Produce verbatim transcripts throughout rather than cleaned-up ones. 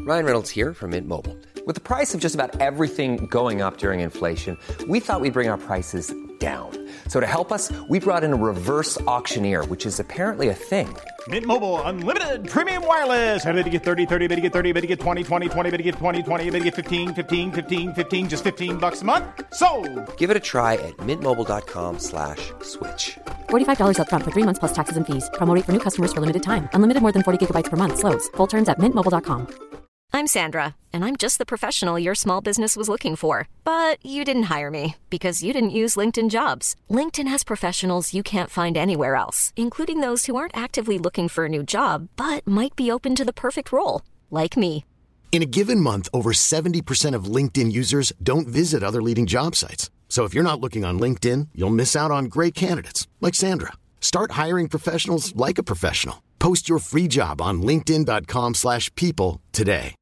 Ryan Reynolds here from Mint Mobile. With the price of just about everything going up during inflation, we thought we'd bring our prices down. So to help us, we brought in a reverse auctioneer, which is apparently a thing. Mint Mobile Unlimited Premium Wireless. How to get thirty, thirty, how to get thirty, how to get twenty, twenty, twenty, how to get twenty, twenty, how to get fifteen, fifteen, fifteen, fifteen, just fifteen bucks a month? Sold! Give it a try at mintmobile.com slash switch. forty-five dollars up front for three months plus taxes and fees. Promo rate for new customers for limited time. Unlimited more than forty gigabytes per month. Slows full terms at mint mobile dot com. I'm Sandra, and I'm just the professional your small business was looking for. But you didn't hire me because you didn't use LinkedIn Jobs. LinkedIn has professionals you can't find anywhere else, including those who aren't actively looking for a new job, but might be open to the perfect role, like me. In a given month, over seventy percent of LinkedIn users don't visit other leading job sites. So if you're not looking on LinkedIn, you'll miss out on great candidates like Sandra. Start hiring professionals like a professional. Post your free job on linkedin.com slash people today.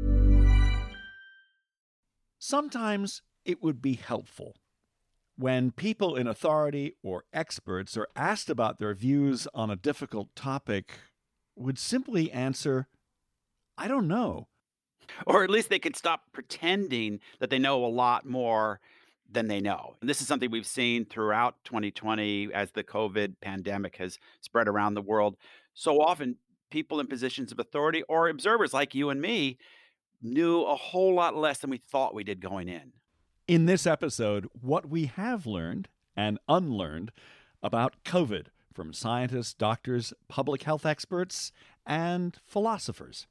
Sometimes it would be helpful when people in authority or experts are asked about their views on a difficult topic would simply answer, I don't know. Or at least they could stop pretending that they know a lot more than they know. And this is something we've seen throughout twenty twenty as the COVID pandemic has spread around the world. So often people in positions of authority or observers like you and me knew a whole lot less than we thought we did going in. In this episode, what we have learned and unlearned about COVID from scientists, doctors, public health experts, and philosophers.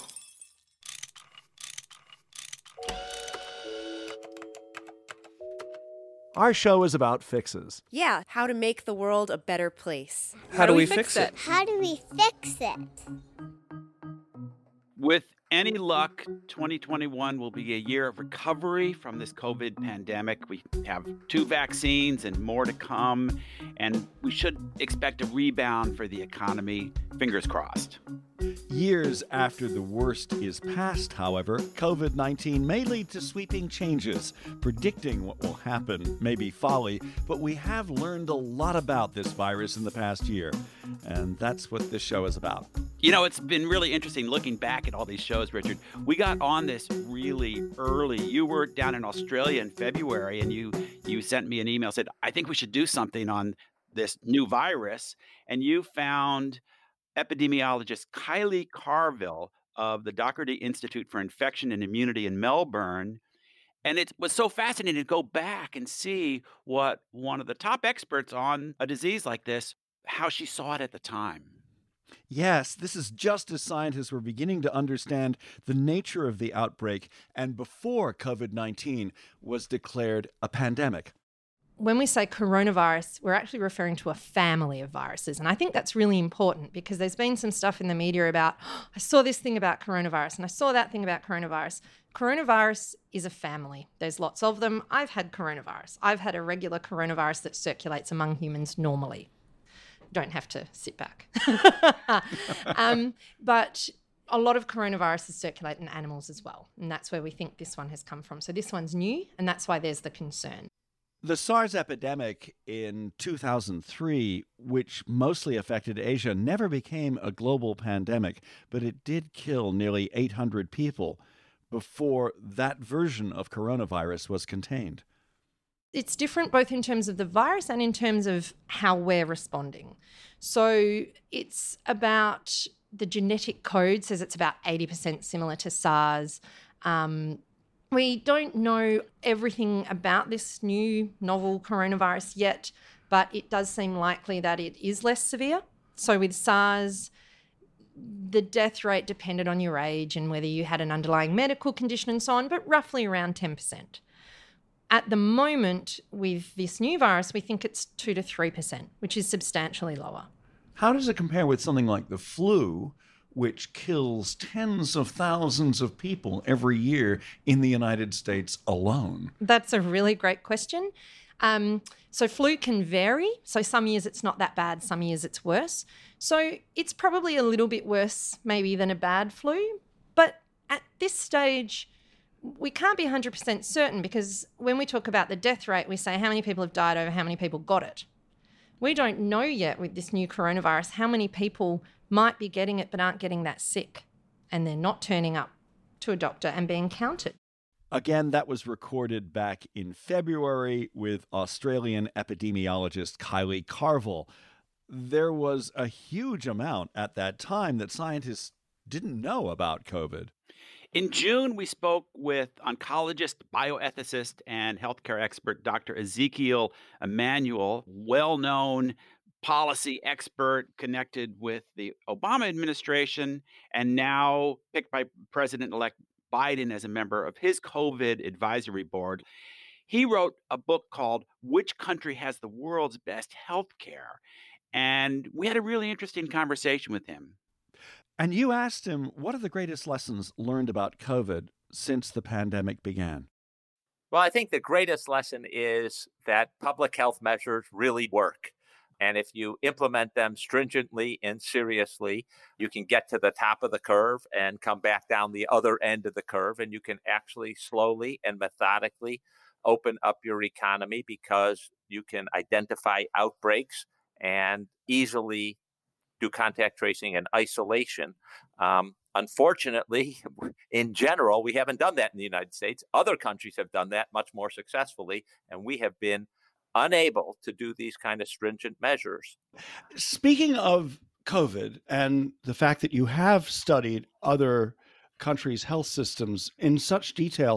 Our show is about fixes. Yeah, how to make the world a better place. How, how do we, we fix, fix it? it? How do we fix it? With any luck, twenty twenty-one will be a year of recovery from this COVID pandemic. We have two vaccines and more to come, and we should expect a rebound for the economy. Fingers crossed. Years after the worst is past, however, COVID nineteen may lead to sweeping changes. Predicting what will happen may be folly, but we have learned a lot about this virus in the past year, and that's what this show is about. You know, it's been really interesting looking back at all these shows, Richard. We got on this really early. You were down in Australia in February, and you you sent me an email, said, I think we should do something on this new virus. And you found epidemiologist Kylie Carville of the Doherty Institute for Infection and Immunity in Melbourne. And it was so fascinating to go back and see what one of the top experts on a disease like this, how she saw it at the time. Yes, this is just as scientists were beginning to understand the nature of the outbreak and before COVID nineteen was declared a pandemic. When we say coronavirus, we're actually referring to a family of viruses. And I think that's really important because there's been some stuff in the media about, oh, I saw this thing about coronavirus and I saw that thing about coronavirus. Coronavirus is a family. There's lots of them. I've had coronavirus. I've had a regular coronavirus that circulates among humans normally. Don't have to sit back. um, but a lot of coronaviruses circulate in animals as well. And that's where we think this one has come from. So this one's new, and that's why there's the concern. The SARS epidemic in two thousand three, which mostly affected Asia, never became a global pandemic, but it did kill nearly eight hundred people before that version of coronavirus was contained. It's different both in terms of the virus and in terms of how we're responding. So it's about the genetic code says it's about eighty percent similar to SARS. Um, we don't know everything about this new novel coronavirus yet, but it does seem likely that it is less severe. So with SARS, the death rate depended on your age and whether you had an underlying medical condition and so on, but roughly around ten percent. At the moment, with this new virus, we think it's two to three percent, which is substantially lower. How does it compare with something like the flu, which kills tens of thousands of people every year in the United States alone? That's a really great question. Um, so flu can vary. So some years it's not that bad, some years it's worse. So it's probably a little bit worse maybe than a bad flu. But at this stage, we can't be one hundred percent certain because when we talk about the death rate, we say how many people have died over how many people got it. We don't know yet with this new coronavirus how many people might be getting it but aren't getting that sick and they're not turning up to a doctor and being counted. Again, that was recorded back in February with Australian epidemiologist Kylie Carville. There was a huge amount at that time that scientists didn't know about COVID. In June, we spoke with oncologist, bioethicist, and healthcare expert Doctor Ezekiel Emanuel, well-known policy expert connected with the Obama administration and now picked by President-elect Biden as a member of his COVID advisory board. He wrote a book called Which Country Has the World's Best Healthcare? And we had a really interesting conversation with him. And you asked him, what are the greatest lessons learned about COVID since the pandemic began? Well, I think the greatest lesson is that public health measures really work. And if you implement them stringently and seriously, you can get to the top of the curve and come back down the other end of the curve. And you can actually slowly and methodically open up your economy because you can identify outbreaks and easily do contact tracing and isolation. Um, unfortunately, in general, we haven't done that in the United States. Other countries have done that much more successfully, and we have been unable to do these kind of stringent measures. Speaking of COVID and the fact that you have studied other countries' health systems in such detail,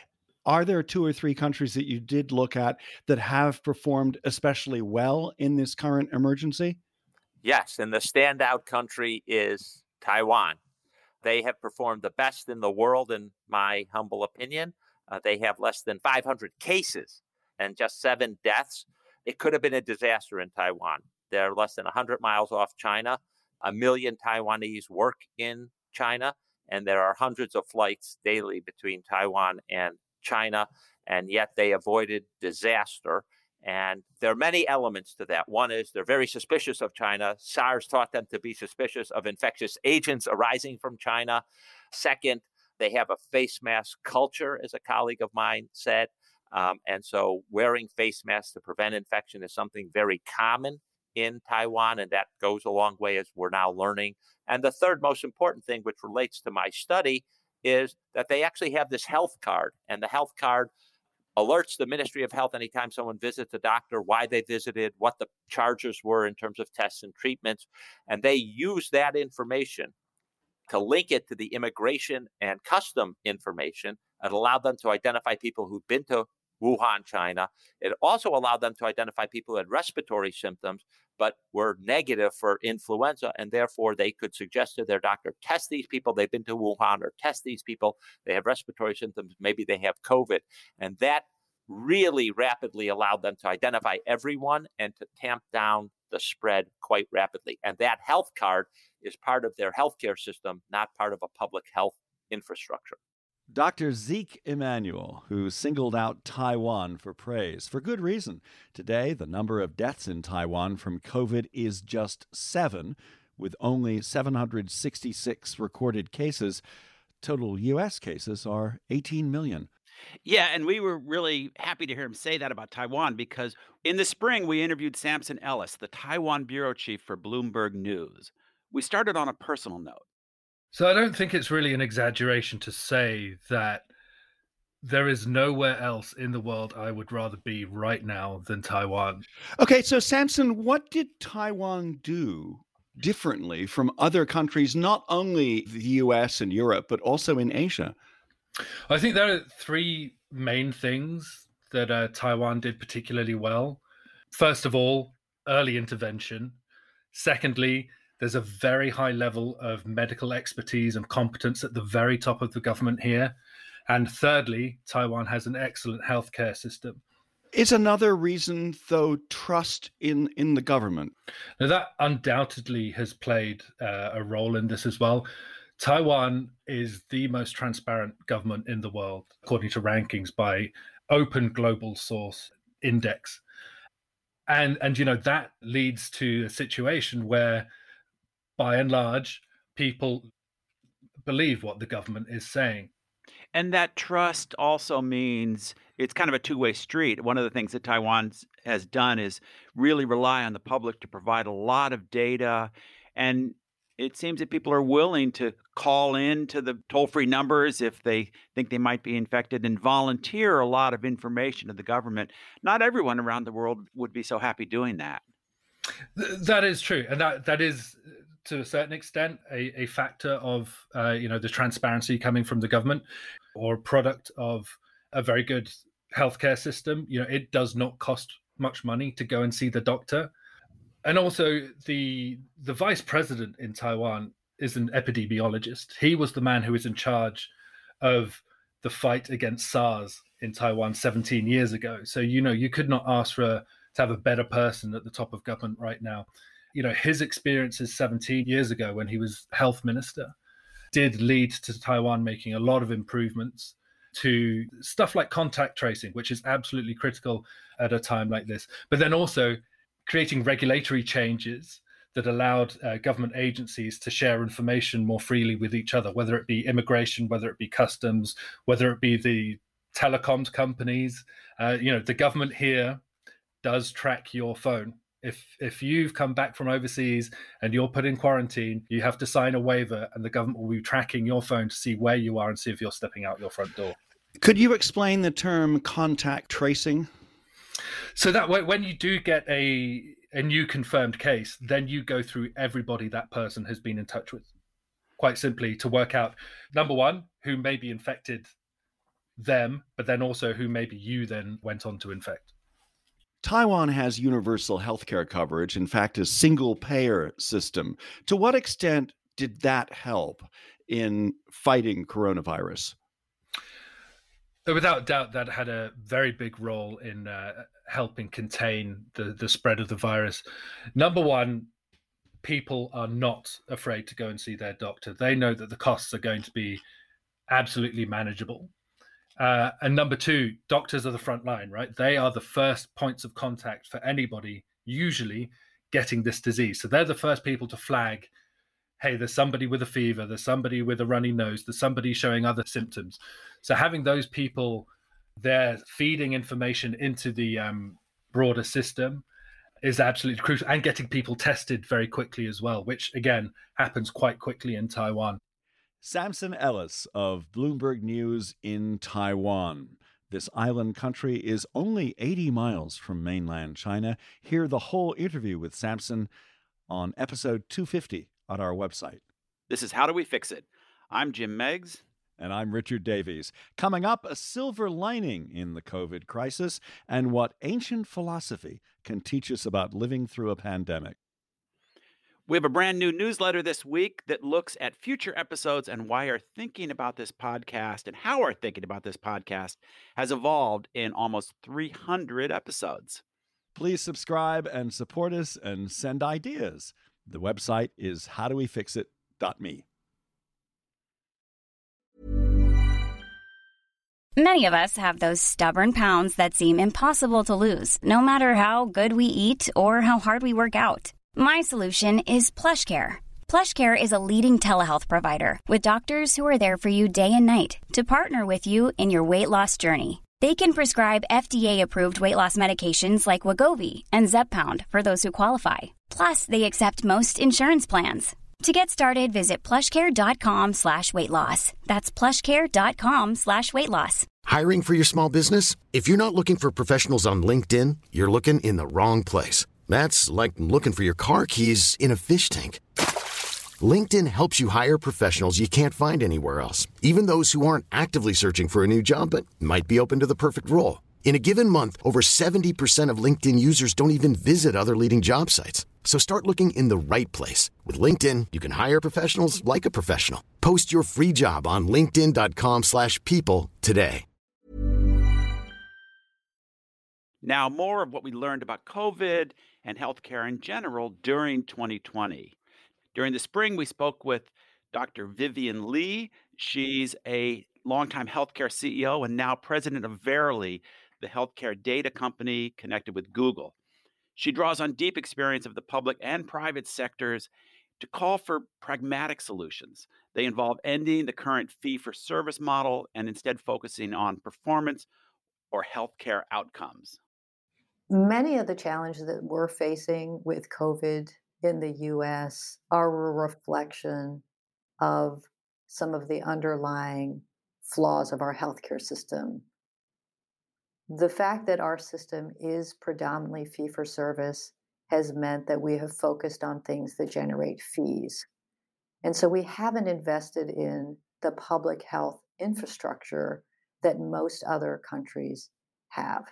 are there two or three countries that you did look at that have performed especially well in this current emergency? Yes, and the standout country is Taiwan. They have performed the best in the world, in my humble opinion. Uh, they have less than five hundred cases and just seven deaths. It could have been a disaster in Taiwan. They're less than one hundred miles off China. A million Taiwanese work in China, and there are hundreds of flights daily between Taiwan and China, and yet they avoided disaster. And there are many elements to that. One is they're very suspicious of China. SARS taught them to be suspicious of infectious agents arising from China. Second, they have a face mask culture, as a colleague of mine said. Um, and so wearing face masks to prevent infection is something very common in Taiwan, and that goes a long way, as we're now learning. And the third most important thing, which relates to my study, is that they actually have this health card, and the health card alerts the Ministry of Health anytime someone visits a doctor, why they visited, what the charges were in terms of tests and treatments. And they use that information to link it to the immigration and custom information. It allowed them to identify people who'd been to Wuhan, China. It also allowed them to identify people who had respiratory symptoms but were negative for influenza, and therefore they could suggest to their doctor, test these people, they've been to Wuhan, or test these people, they have respiratory symptoms, maybe they have COVID. And that really rapidly allowed them to identify everyone and to tamp down the spread quite rapidly. And that health card is part of their healthcare system, not part of a public health infrastructure. Doctor Zeke Emanuel, who singled out Taiwan for praise, for good reason. Today, the number of deaths in Taiwan from COVID is just seven, with only seven hundred sixty-six recorded cases. Total U S cases are eighteen million. Yeah, and we were really happy to hear him say that about Taiwan, because in the spring, we interviewed Samson Ellis, the Taiwan bureau chief for Bloomberg News. We started on a personal note. So I don't think it's really an exaggeration to say that there is nowhere else in the world I would rather be right now than Taiwan. Okay, so Samson, what did Taiwan do differently from other countries, not only the U S and Europe, but also in Asia? I think there are three main things that uh, Taiwan did particularly well. First of all, early intervention. Secondly, there's a very high level of medical expertise and competence at the very top of the government here. And thirdly, Taiwan has an excellent healthcare system. Is another reason, though, trust in, in the government? Now, that undoubtedly has played uh, a role in this as well. Taiwan is the most transparent government in the world, according to rankings by Open Global Source Index. And, and you know, that leads to a situation where, by and large, people believe what the government is saying. And that trust also means it's kind of a two-way street. One of the things that Taiwan has done is really rely on the public to provide a lot of data. And It seems that people are willing to call in to the toll-free numbers if they think they might be infected and volunteer a lot of information to the government. Not everyone around the world would be so happy doing that. Th- that is true, and that that is, to a certain extent, a, a factor of uh, you know the transparency coming from the government, or a product of a very good healthcare system. You know, it does not cost much money to go and see the doctor. And also, the the vice president in Taiwan is an epidemiologist. He was the man who was in charge of the fight against SARS in Taiwan seventeen years ago. So, you know, you could not ask for a, to have a better person at the top of government right now. You know, his experiences seventeen years ago when he was health minister did lead to Taiwan making a lot of improvements to stuff like contact tracing, which is absolutely critical at a time like this. But then also creating regulatory changes that allowed uh, government agencies to share information more freely with each other, whether it be immigration, whether it be customs, whether it be the telecoms companies. Uh, you know, the government here does track your phone. If if you've come back from overseas and you're put in quarantine, you have to sign a waiver, and the government will be tracking your phone to see where you are and see if you're stepping out your front door. Could you explain the term contact tracing? So that when you do get a a new confirmed case, then you go through everybody that person has been in touch with, quite simply, to work out, number one, who may be infected them, but then also who maybe you then went on to infect. Taiwan has universal healthcare coverage, in fact, a single-payer system. To what extent did that help in fighting coronavirus? Without doubt, that had a very big role in uh, helping contain the, the spread of the virus. Number one, people are not afraid to go and see their doctor. They know that the costs are going to be absolutely manageable. Uh, and number two, doctors are the front line, right? They are the first points of contact for anybody, usually getting this disease. So they're the first people to flag, hey, there's somebody with a fever, there's somebody with a runny nose, there's somebody showing other symptoms. So having those people there feeding information into the um, broader system is absolutely crucial, and getting people tested very quickly as well, which, again, happens quite quickly in Taiwan. Samson Ellis of Bloomberg News in Taiwan. This island country is only eighty miles from mainland China. Hear the whole interview with Samson on episode two fifty on our website. This is How Do We Fix It? I'm Jim Meigs. And I'm Richard Davies. Coming up, a silver lining in the COVID crisis and what ancient philosophy can teach us about living through a pandemic. We have a brand new newsletter this week that looks at future episodes and why our thinking about this podcast and how our thinking about this podcast has evolved in almost three hundred episodes. Please subscribe and support us and send ideas. The website is how do we fix it dot me. Many of us have those stubborn pounds that seem impossible to lose, no matter how good we eat or how hard we work out. My solution is PlushCare. PlushCare is a leading telehealth provider with doctors who are there for you day and night to partner with you in your weight loss journey. They can prescribe F D A-approved weight loss medications like Wegovy and Zepbound for those who qualify. Plus, they accept most insurance plans. To get started, visit plushcare.com slash weight loss. That's plushcare.com slash weight loss. Hiring for your small business? If you're not looking for professionals on LinkedIn, you're looking in the wrong place. That's like looking for your car keys in a fish tank. LinkedIn helps you hire professionals you can't find anywhere else, even those who aren't actively searching for a new job but might be open to the perfect role. In a given month, over seventy percent of LinkedIn users don't even visit other leading job sites. So start looking in the right place. With LinkedIn, you can hire professionals like a professional. Post your free job on linkedin.com slash people today. Now, more of what we learned about COVID and healthcare in general during twenty twenty. During the spring, we spoke with Doctor Vivian Lee. She's a longtime healthcare C E O and now president of Verily, the healthcare data company connected with Google. She draws on deep experience of the public and private sectors to call for pragmatic solutions. They involve ending the current fee-for-service model and instead focusing on performance or healthcare outcomes. Many of the challenges that we're facing with COVID in the U S are a reflection of some of the underlying flaws of our healthcare system. The fact that our system is predominantly fee-for-service has meant that we have focused on things that generate fees. And so we haven't invested in the public health infrastructure that most other countries have.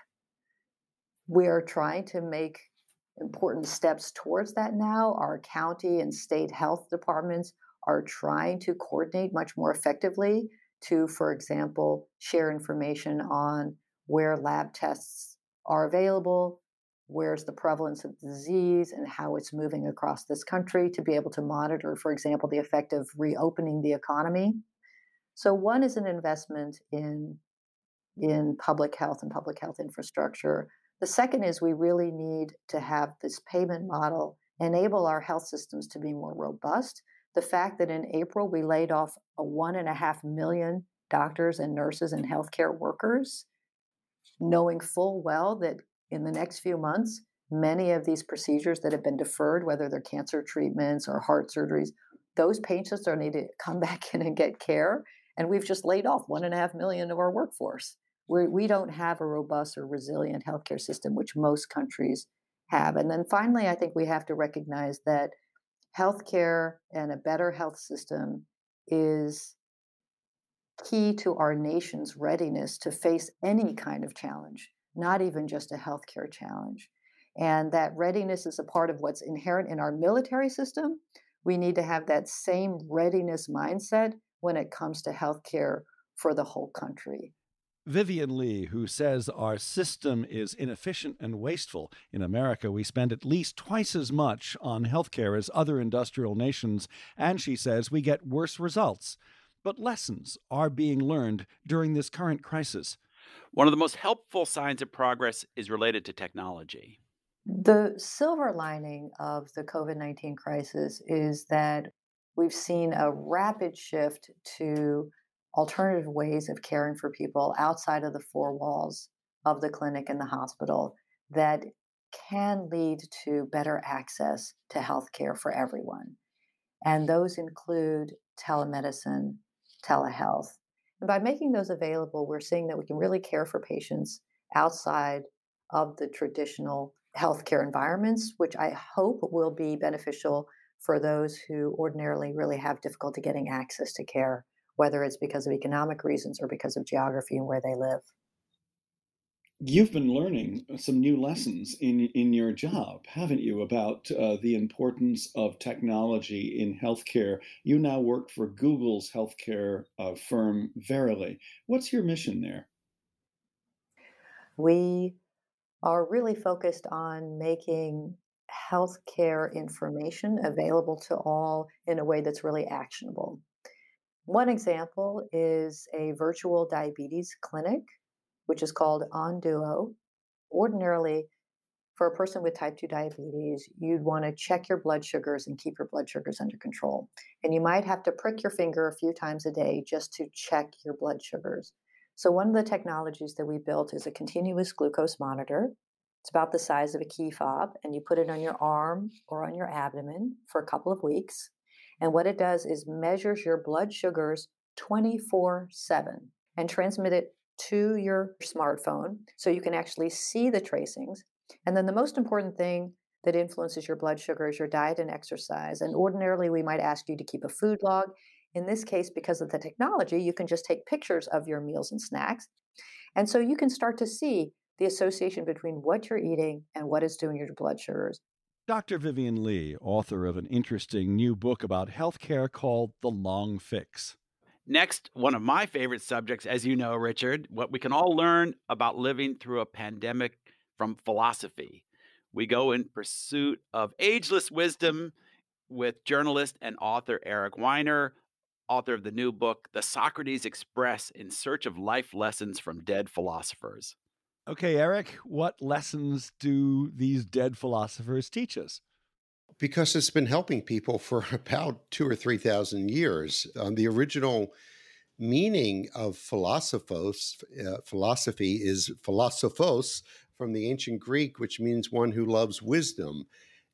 We are trying to make important steps towards that now. Our county and state health departments are trying to coordinate much more effectively to, for example, share information on where lab tests are available, where's the prevalence of disease, and how it's moving across this country to be able to monitor, for example, the effect of reopening the economy. So one is an investment in, in public health and public health infrastructure. The second is we really need to have this payment model enable our health systems to be more robust. The fact that in April we laid off a one and a half million doctors and nurses and healthcare workers, knowing full well that in the next few months, many of these procedures that have been deferred, whether they're cancer treatments or heart surgeries, those patients are needed to come back in and get care. And we've just laid off one and a half million of our workforce. We're, we don't have a robust or resilient healthcare system, which most countries have. And then finally, I think we have to recognize that healthcare and a better health system is key to our nation's readiness to face any kind of challenge, not even just a healthcare challenge. And that readiness is a part of what's inherent in our military system. We need to have that same readiness mindset when it comes to healthcare for the whole country. Vivian Lee, who says our system is inefficient and wasteful. In America, we spend at least twice as much on healthcare as other industrial nations, and she says we get worse results. But lessons are being learned during this current crisis. One of the most helpful signs of progress is related to technology. The silver lining of the COVID nineteen crisis is that we've seen a rapid shift to alternative ways of caring for people outside of the four walls of the clinic and the hospital that can lead to better access to healthcare for everyone. And those include telemedicine, telehealth. And by making those available, we're seeing that we can really care for patients outside of the traditional healthcare environments, which I hope will be beneficial for those who ordinarily really have difficulty getting access to care, whether it's because of economic reasons or because of geography and where they live. You've been learning some new lessons in in your job, haven't you, about uh, the importance of technology in healthcare. You now work for Google's healthcare uh, firm, Verily. What's your mission there? We are really focused on making healthcare information available to all in a way that's really actionable. One example is a virtual diabetes clinic, which is called Onduo. Ordinarily, for a person with type two diabetes, you'd want to check your blood sugars and keep your blood sugars under control. And you might have to prick your finger a few times a day just to check your blood sugars. So one of the technologies that we built is a continuous glucose monitor. It's about the size of a key fob, and you put it on your arm or on your abdomen for a couple of weeks. And what it does is measures your blood sugars twenty-four seven and transmit it to your smartphone so you can actually see the tracings. And then the most important thing that influences your blood sugar is your diet and exercise. And ordinarily, we might ask you to keep a food log. In this case, because of the technology, you can just take pictures of your meals and snacks. And so you can start to see the association between what you're eating and what it's doing to your blood sugars. Doctor Vivian Lee, author of an interesting new book about healthcare called The Long Fix. Next, one of my favorite subjects, as you know, Richard, what we can all learn about living through a pandemic from philosophy. We go in pursuit of ageless wisdom with journalist and author Eric Weiner, author of the new book, The Socrates Express, in search of life lessons from dead philosophers. Okay, Eric, what lessons do these dead philosophers teach us? Because it's been helping people for about two or three thousand years. Um, the original meaning of philosophos, uh, philosophy is philosophos from the ancient Greek, which means one who loves wisdom.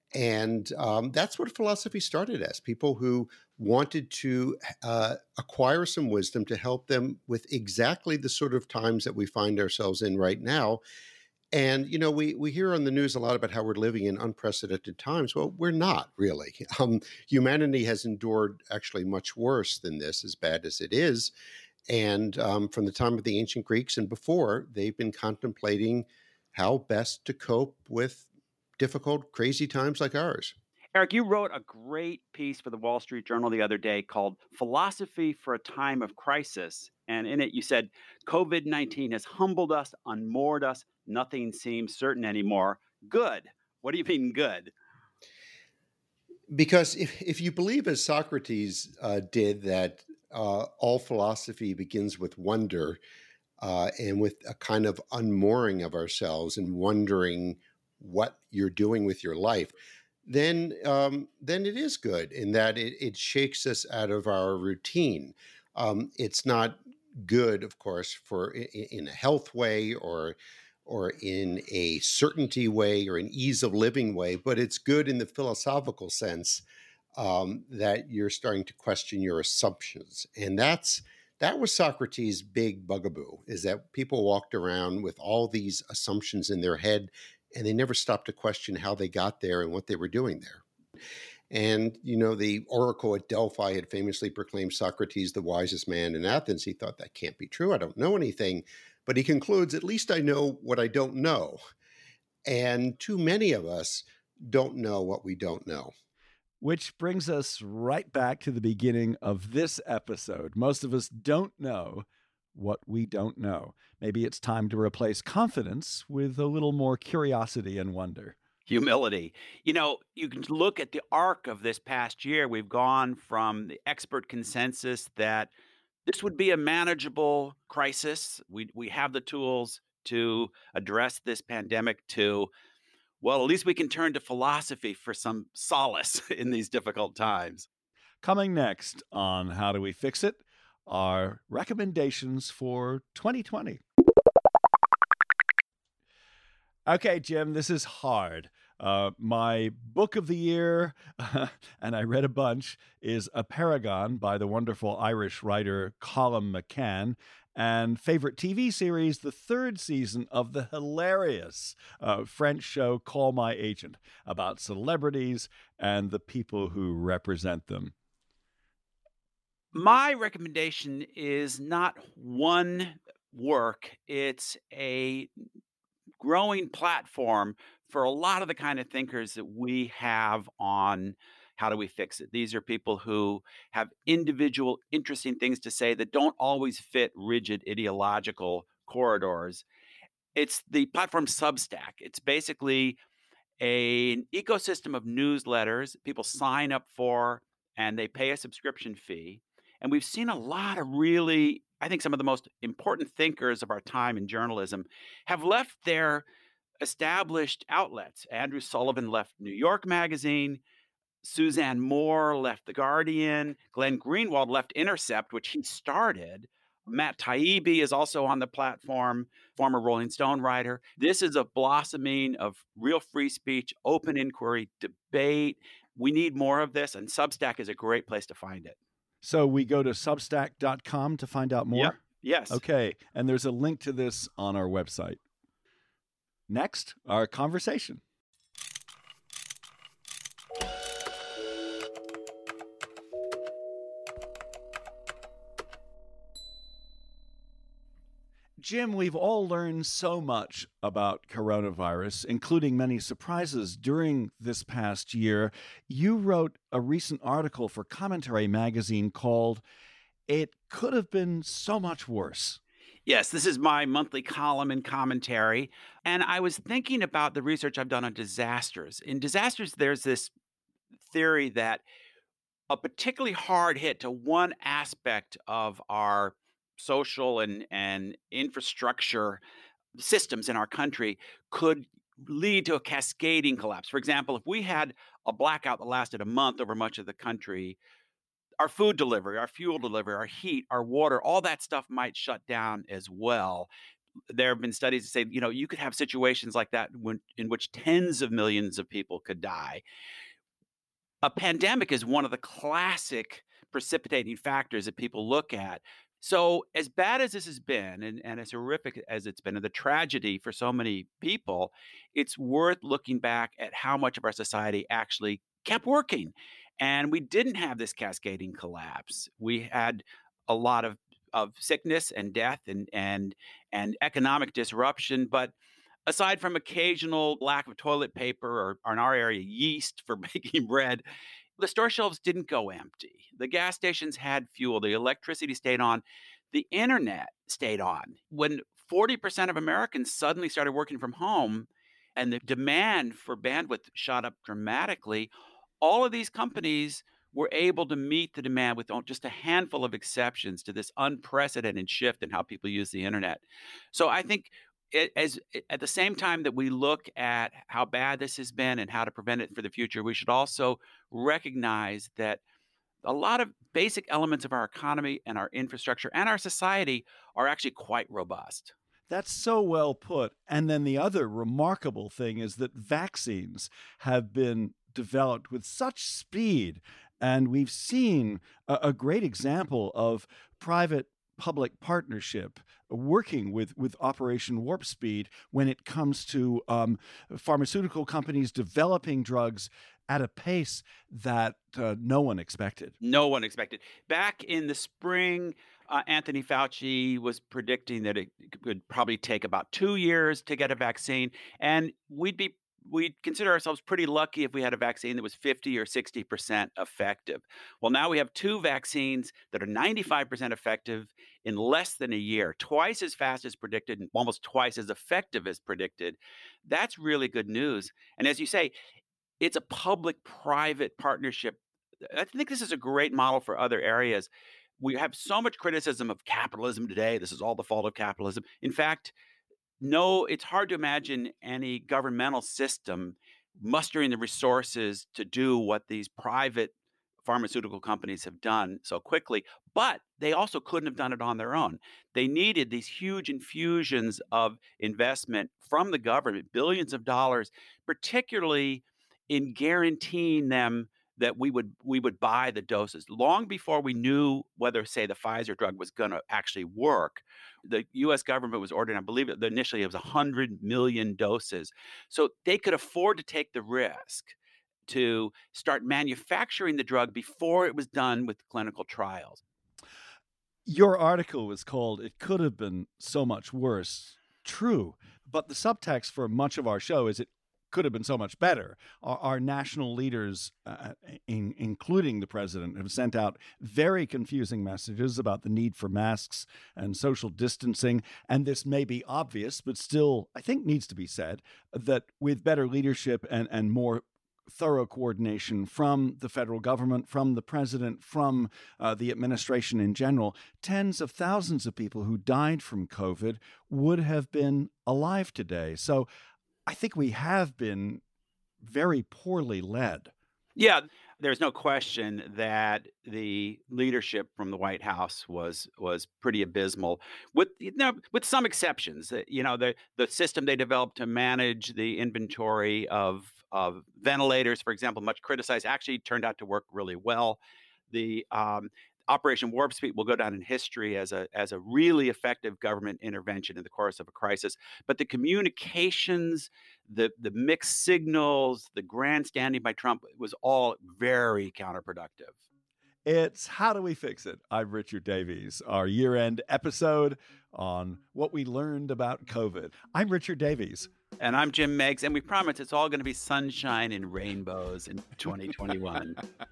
And um, that's what philosophy started as, people who wanted to uh, acquire some wisdom to help them with exactly the sort of times that we find ourselves in right now. And, you know, we, we hear on the news a lot about how we're living in unprecedented times. Well, we're not really. Um, humanity has endured actually much worse than this, as bad as it is. And um, from the time of the ancient Greeks and before, they've been contemplating how best to cope with difficult, crazy times like ours. Eric, you wrote a great piece for the Wall Street Journal the other day called Philosophy for a Time of Crisis. And in it, you said, COVID nineteen has humbled us, unmoored us. Nothing seems certain anymore. Good. What do you mean good? Because if, if you believe, as Socrates uh, did, that uh, all philosophy begins with wonder uh, and with a kind of unmooring of ourselves and wondering what you're doing with your life, then um, then it is good in that it, it shakes us out of our routine. Um, it's not good, of course, for in, in a health way or or in a certainty way or an ease of living way, but it's good in the philosophical sense um, that you're starting to question your assumptions. And that's that was Socrates' big bugaboo, is that people walked around with all these assumptions in their head, and they never stopped to question how they got there and what they were doing there. And, you know, the oracle at Delphi had famously proclaimed Socrates the wisest man in Athens. He thought, that can't be true. I don't know anything. But he concludes, at least I know what I don't know. And too many of us don't know what we don't know. Which brings us right back to the beginning of this episode. Most of us don't know what we don't know. Maybe it's time to replace confidence with a little more curiosity and wonder. Humility. You know, you can look at the arc of this past year. We've gone from the expert consensus that this would be a manageable crisis. We we have the tools to address this pandemic to, well, at least we can turn to philosophy for some solace in these difficult times. Coming next on How Do We Fix It? Are recommendations for twenty twenty. Okay, Jim, this is hard. Uh, my book of the year, and I read a bunch, is A Paragon by the wonderful Irish writer Colum McCann, and favorite T V series, the third season of the hilarious uh, French show Call My Agent, about celebrities and the people who represent them. My recommendation is not one work. It's a growing platform for a lot of the kind of thinkers that we have on How Do We Fix It? These are people who have individual, interesting things to say that don't always fit rigid ideological corridors. It's the platform Substack. It's basically a, an ecosystem of newsletters people sign up for, and they pay a subscription fee. And we've seen a lot of really, I think some of the most important thinkers of our time in journalism have left their established outlets. Andrew Sullivan left New York Magazine. Suzanne Moore left The Guardian. Glenn Greenwald left Intercept, which he started. Matt Taibbi is also on the platform, former Rolling Stone writer. This is a blossoming of real free speech, open inquiry, debate. We need more of this, and Substack is a great place to find it. So we go to substack dot com to find out more? Yep. Yes. Okay. And there's a link to this on our website. Next, our conversation. Jim, we've all learned so much about coronavirus, including many surprises during this past year. You wrote a recent article for Commentary magazine called It Could Have Been So Much Worse. Yes, this is my monthly column in Commentary. And I was thinking about the research I've done on disasters. In disasters, there's this theory that a particularly hard hit to one aspect of our social and, and infrastructure systems in our country could lead to a cascading collapse. For example, if we had a blackout that lasted a month over much of the country, our food delivery, our fuel delivery, our heat, our water, all that stuff might shut down as well. there have been studies that say, you know, you could have situations like that when, in which tens of millions of people could die. A pandemic is one of the classic precipitating factors that people look at. So as bad as this has been, and, and as horrific as it's been, and the tragedy for so many people, it's worth looking back at how much of our society actually kept working. And we didn't have this cascading collapse. We had a lot of, of sickness and death and, and, and economic disruption. But aside from occasional lack of toilet paper or, or in our area, yeast for baking bread, the store shelves didn't go empty. The gas stations had fuel. The electricity stayed on. The internet stayed on. When forty percent of Americans suddenly started working from home and the demand for bandwidth shot up dramatically, all of these companies were able to meet the demand with just a handful of exceptions to this unprecedented shift in how people use the internet. So I think It, as at the same time that we look at how bad this has been and how to prevent it for the future, we should also recognize that a lot of basic elements of our economy and our infrastructure and our society are actually quite robust. That's so well put. And then the other remarkable thing is that vaccines have been developed with such speed. And we've seen a, a great example of private public partnership working with, with Operation Warp Speed when it comes to um, pharmaceutical companies developing drugs at a pace that uh, no one expected. No one expected. Back in the spring, uh, Anthony Fauci was predicting that it would probably take about two years to get a vaccine, and we'd be we'd consider ourselves pretty lucky if we had a vaccine that was fifty or sixty percent effective. Well, now we have two vaccines that are ninety-five percent effective in less than a year, twice as fast as predicted and almost twice as effective as predicted. That's really good news. And as you say, it's a public-private partnership. I think this is a great model for other areas. We have so much criticism of capitalism today. This is all the fault of capitalism. In fact, no, it's hard to imagine any governmental system mustering the resources to do what these private pharmaceutical companies have done so quickly, but they also couldn't have done it on their own. They needed these huge infusions of investment from the government, billions of dollars, particularly in guaranteeing them that we would we would buy the doses. Long before we knew whether, say, the Pfizer drug was going to actually work, the U S government was ordering, I believe it, initially it was one hundred million doses. So they could afford to take the risk to start manufacturing the drug before it was done with clinical trials. Your article was called "It Could Have Been So Much Worse." True, but the subtext for much of our show is it could have been so much better. Our, our national leaders, uh, in, including the president, have sent out very confusing messages about the need for masks and social distancing. And this may be obvious, but still, I think needs to be said, that with better leadership and, and more thorough coordination from the federal government, from the president, from uh, the administration in general, tens of thousands of people who died from COVID would have been alive today. So I think we have been very poorly led. Yeah, there's no question that the leadership from the White House was was pretty abysmal, with you know, with some exceptions. You know, the the system they developed to manage the inventory of of ventilators, for example, much criticized, actually turned out to work really well. The um, Operation Warp Speed will go down in history as a as a really effective government intervention in the course of a crisis. But the communications, the the mixed signals, the grandstanding by Trump was all very counterproductive. It's How Do We Fix It? I'm Richard Davies, our year-end episode on what we learned about COVID. I'm Richard Davies. And I'm Jim Meigs, and we promise it's all going to be sunshine and rainbows in twenty twenty-one.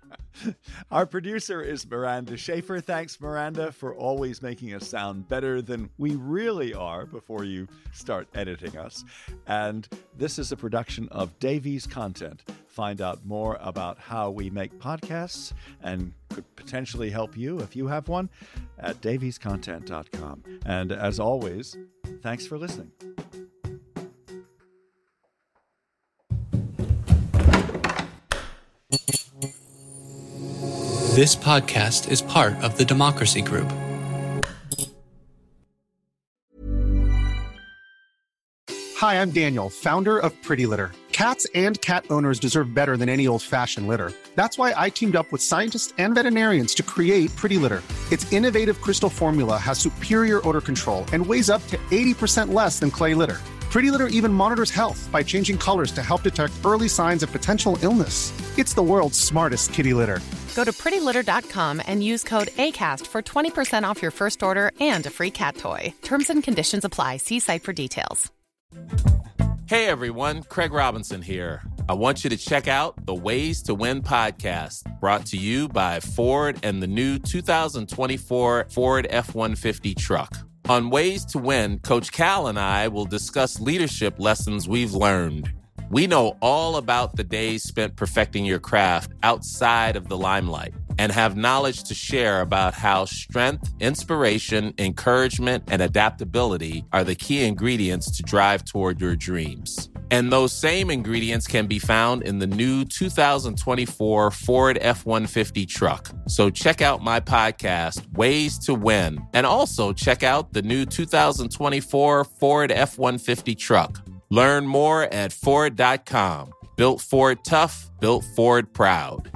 Our producer is Miranda Schaefer. Thanks, Miranda, for always making us sound better than we really are before you start editing us. And this is a production of Davies Content. Find out more about how we make podcasts and could potentially help you if you have one at davies content dot com. And as always, thanks for listening. This podcast is part of the Democracy Group. Hi, I'm Daniel, founder of Pretty Litter. Cats and cat owners deserve better than any old-fashioned litter. That's why I teamed up with scientists and veterinarians to create Pretty Litter. Its innovative crystal formula has superior odor control and weighs up to eighty percent less than clay litter. Pretty Litter even monitors health by changing colors to help detect early signs of potential illness. It's the world's smartest kitty litter. Go to pretty litter dot com and use code ACAST for twenty percent off your first order and a free cat toy. Terms and conditions apply. See site for details. Hey everyone, Craig Robinson here. I want you to check out the Ways to Win podcast, brought to you by Ford and the new two thousand twenty-four Ford F one fifty truck. On Ways to Win, Coach Cal and I will discuss leadership lessons we've learned. We know all about the days spent perfecting your craft outside of the limelight and have knowledge to share about how strength, inspiration, encouragement, and adaptability are the key ingredients to drive toward your dreams. And those same ingredients can be found in the new two thousand twenty-four Ford F one fifty truck. So check out my podcast, Ways to Win, and also check out the new two thousand twenty-four Ford F one fifty truck. Learn more at Ford dot com. Built Ford tough, built Ford proud.